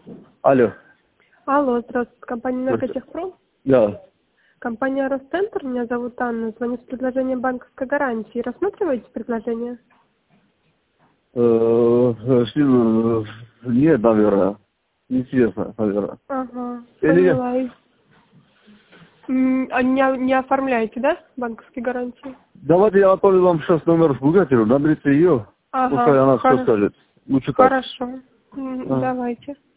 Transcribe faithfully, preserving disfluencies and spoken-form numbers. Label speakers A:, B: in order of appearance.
A: Алло.
B: Алло, здравствуйте, компания «Энерготехпром».
A: Да.
B: Компания «Росцентр», меня зовут Анна, звоню с предложением банковской гарантии. Рассматриваете предложение?
A: Э, э, Нет, наверное. Интересно, наверное.
B: Ага,
A: Или нет?
B: поняла. М, А не, не оформляете, да, банковские гарантии?
A: Давайте я отправлю вам сейчас номер бухгалтеру, наберите ее, пускай
B: Ага,
A: она все
B: хоро-
A: скажет. Лучше так.
B: хорошо. М,
A: А.
B: Давайте.